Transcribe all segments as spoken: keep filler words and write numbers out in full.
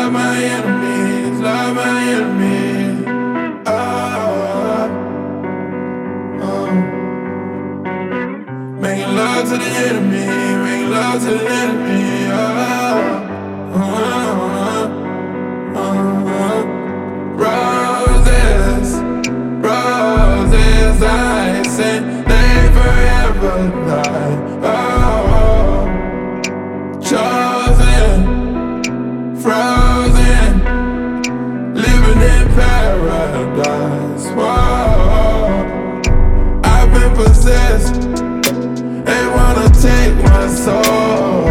love my enemies, love my enemies. Oh, oh. Making love to the enemy, making love to the enemy. Oh, oh, oh, oh. Roses, roses, I say they forever lie. Oh, chosen, frozen, living in paradise. Whoa, I've been possessed. They wanna take my soul,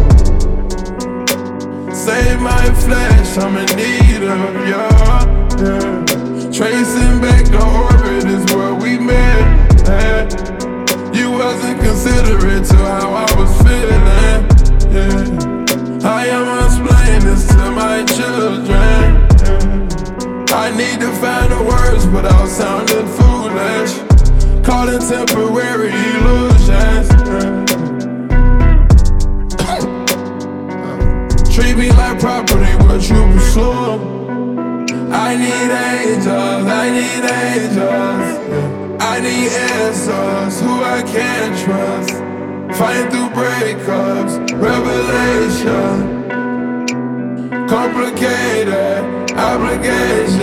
save my flesh. I'm in need of your yeah. Tracing back the orbit is where we met. eh. You wasn't considerate to how I was feeling. Yeah. I am explaining this to my children. Yeah. I need to find the words without sounding foolish. Call it temporary illusions. Treat me like property, what you pursue. I need angels, I need angels. I need answers, who I can't trust. Fighting through breakups, revelation. Complicated obligation.